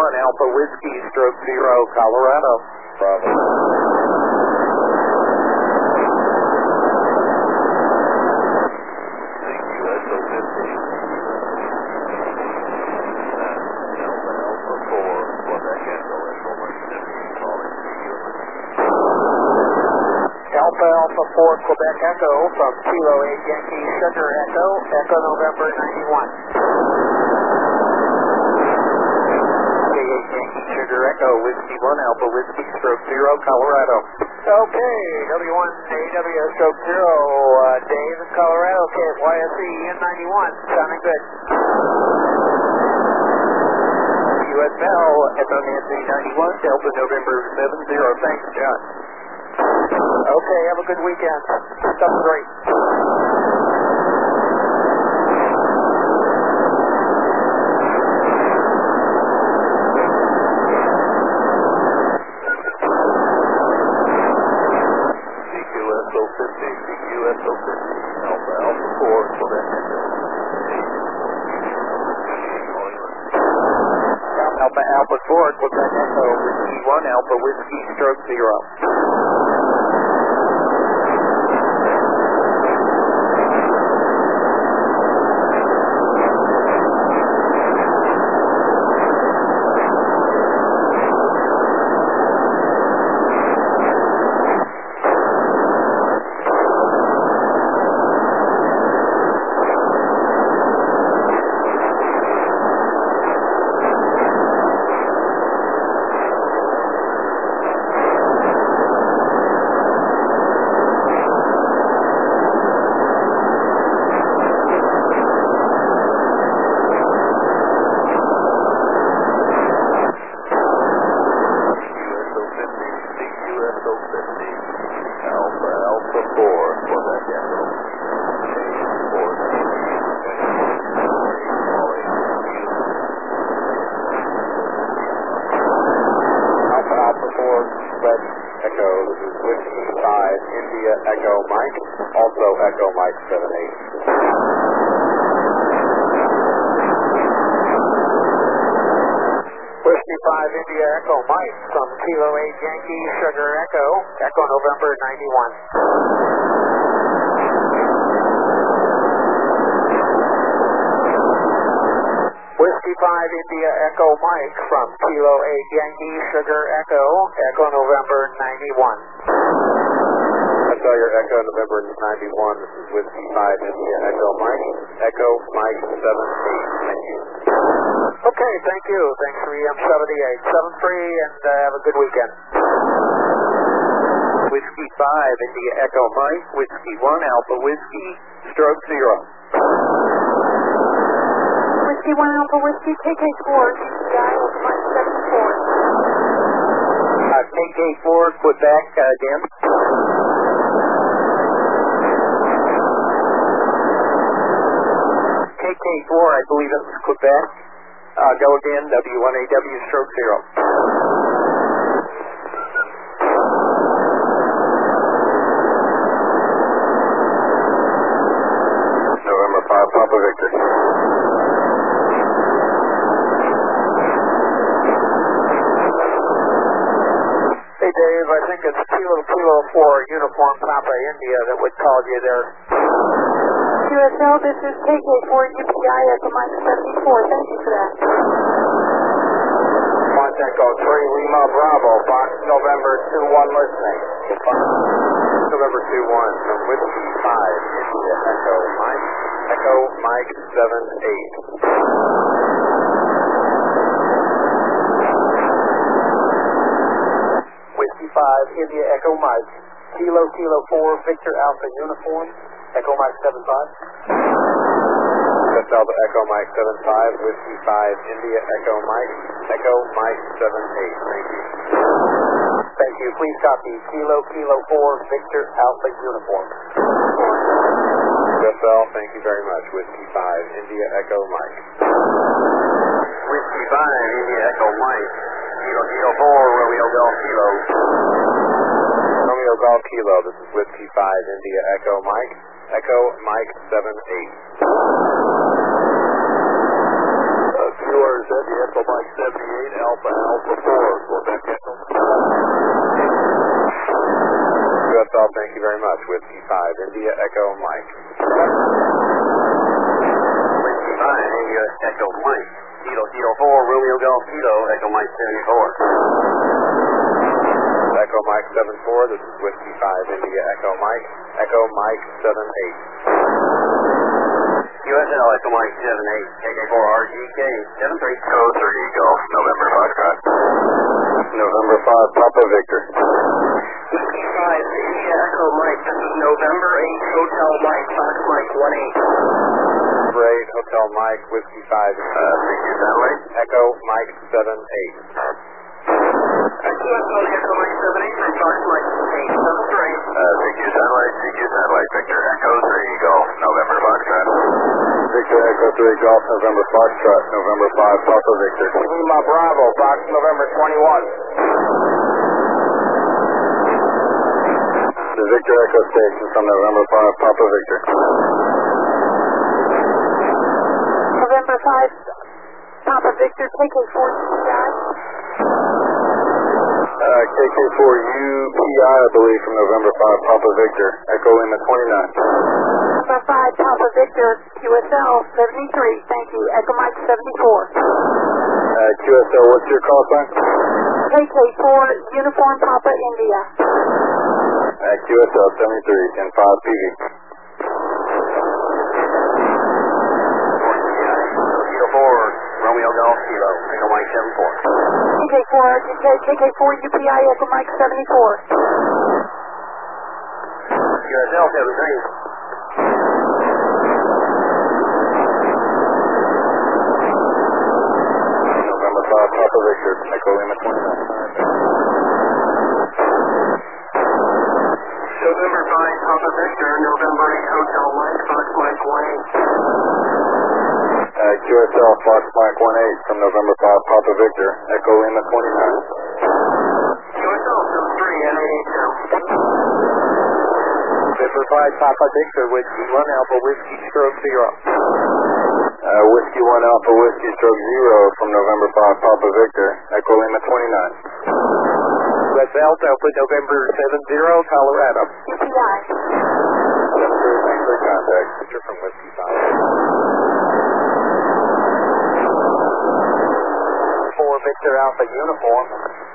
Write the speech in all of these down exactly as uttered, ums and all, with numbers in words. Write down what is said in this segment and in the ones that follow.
one Alpha Whiskey, stroke zero, Colorado. Bravo. Alpha Alpha four Quebec Echo from Kilo eight Yankee Sugar Echo, Echo November ninety-one. K eight Yankee Sugar Echo, Whiskey one Alpha Whiskey, stroke zero, Colorado. Okay, W one A W stroke zero, uh, Dave in Colorado, K F Y S E N ninety-one, sounding good. U S L, Echo Nancy ninety-one, Delta November seven zero, thanks, John. Okay, have a good weekend. Stuff's great. C Q S zero fifty, C Q S zero fifty, Alpha Alpha four, Quebec Echo. Alpha Alpha four, Quebec Echo, Whiskey one Alpha Whiskey, stroke zero. Kilo eight Yankee Sugar Echo, Echo November ninety-one. Whiskey five India Echo Mike from Kilo eight Yankee Sugar Echo, Echo November ninety-one. I saw your Echo November ninety-one. This is Whiskey five India Echo Mike, Echo Mike seven eight. Thank you. Okay, thank you. Thanks for E M seventy-eight. seven three and uh, have a good weekend. Whiskey five India Echo Mike, Whiskey one Alpha Whiskey, stroke zero. Whiskey one Alpha Whiskey, K K four, G P I, Mike seventy-four. Uh, K K four, Quebec, uh, again. K K four, I believe it was Quebec. Uh, go again, W one A W, stroke zero. November five, Papa Victor. Hey Dave, I think it's Kilo Kilo four Uniform Papa India that would call you there. U S L, this is K K four G P I Echo Mike seventy-four. Thank you for that. Fox Echo three Lima Bravo, Fox November two one listening. November two one from Whiskey five India Echo Mike, Echo Mike seven eight. Whiskey five India Echo Mike, Kilo Kilo four Victor Alpha Uniform, Echo Mike seven five. That's Alpha Echo Mike seven five, Whiskey five India Echo Mike, Echo Mike seven eight. Thank you. Thank you. Please copy Kilo Kilo four Victor Alpha Uniform. U S L, thank you very much. Whiskey five India Echo Mike. Whiskey five India Echo Mike, Kilo Kilo four Romeo Golf Kilo. Romeo Golf Kilo, this is Whiskey five India Echo Mike, Echo Mike seven eight. Uh, Q R Z, Echo Mike seventy-eight, Alpha, Alpha four, Quebec Echo. U S L, thank you very much. Whiskey five, India Echo Mike. Whiskey five, India Echo Mike. Kilo Kilo four, Romeo Golf Kilo, Echo Mike seventy-four. Echo Mike seven four, this is Whiskey five, India Echo Mike. Echo Mike seven eight. U S L, Echo Mike seven eight, K K four R G K seven three. Code three, Golf, November Foxtrot. November five, Papa Victor. Whiskey five, India Echo Mike, this is November eight, Hotel Mike, Fox Mike one eight. November eight, Hotel Mike, Whiskey five. Uh, C Q satellite. Echo Mike seven eight. U S L, Echo Mike seven eight, from Fox Mike eight seven three. Uh, C Q satellite, C Q satellite, Victor Echo three, Golf, November Foxtrot. Victor Echo three, Golf, November Foxtrot, November five, Papa Victor. Lima Bravo, Fox November twenty-one. The Victor Echo station from November five, Papa Victor. November five, Papa Victor, K K four U P I. Uh, K K four U P I, I believe, from November five, Papa Victor. Echo Lima twenty-nine. November five, Papa Victor, Q S L seventy-three, thank you. Echo Mike seventy-four. Uh, Q S L, what's your call sign? K K four, Uniform Papa India. Uh, Q S L seventy-three, ten five P V. Kilo four, Romeo Golf Kilo, Echo Mike seven four. K K four R G K, K K four U P I, Echo Mike seventy-four. U S L seven three. November five, Papa Victor, Echo Lima twenty-nine. November five, Papa Victor, November eight, Hotel Mike, Fox Mike one eight. Uh, Q S L, Fox Mike one eight, from November five, Papa Victor, Echo Lima twenty-nine. U S L seven three, N A H L. November five, Papa Victor, Whiskey one Alpha, Whiskey Stroke zero. Uh, Whiskey one Alpha, Whiskey Stroke zero, from November five, Papa Victor, Echo Lima twenty-nine. U S L, Delta November seven zero, Colorado. U P I. seven three, thanks for contact. Victor from Whiskey five. four, Victor Alpha Uniform.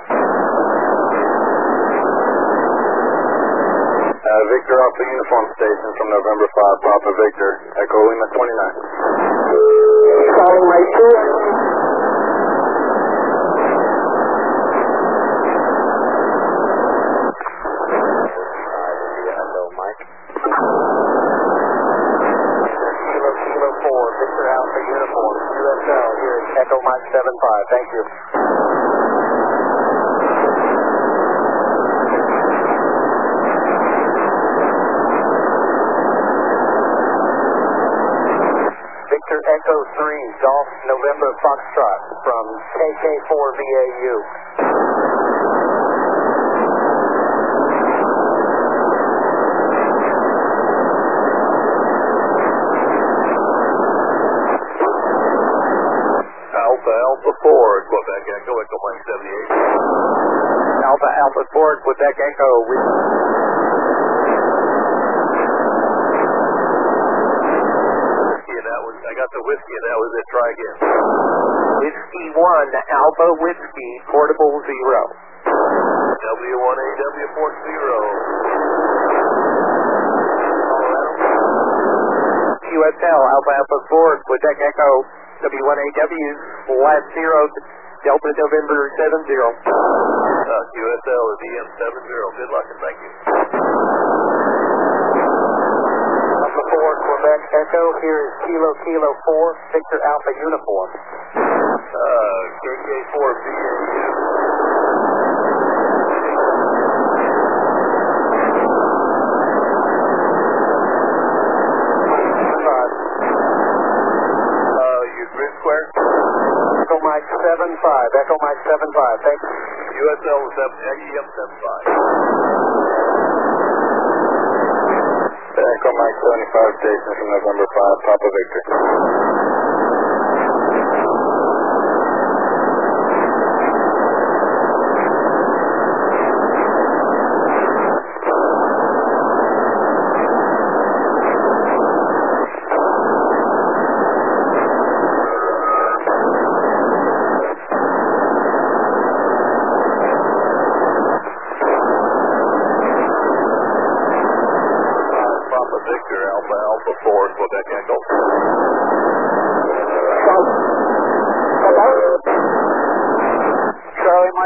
Uh, Victor Alpha Uniform Station from November five, Papa Victor, Echo Lima twenty-nine. Calling my two. Echo Mike. Kilo Kilo four, Victor Alpha Uniform, U S L, here is Echo Mike seven five, thank you. Victor Echo three, Golf November Foxtrot, from K K four V A U. Alpha Alpha four, Quebec Echo, Echo Mike seventy-eight. Alpha Alpha four, Quebec Echo. We And that was, I got the whiskey and that was it, try again. Whiskey one, Alpha Whiskey, Portable zero. W one A W Port zero. U S L, Alpha Alpha four, Quebec Echo, W one A W, flat zero, Delta November seven zero. Uh, Q S L is E M seven zero. Good luck and thank you. Alpha four, Quebec Echo, here is Kilo Kilo four, Victor Alpha Uniform. Uh, K K four V A U. Uh, you grid square? Echo Mike seven five, Echo Mike seven five, thank you. U S L E M seven five. Echo Mike seventy-five station from November five, Papa Victor.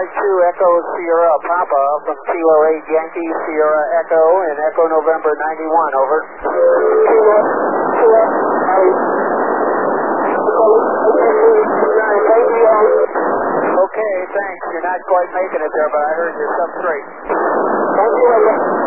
Mike two Echo Sierra Papa from Kilo eight Yankee Sierra Echo and Echo November ninety-one, over. Okay, thanks. You're not quite making it there, but I heard you're sub three.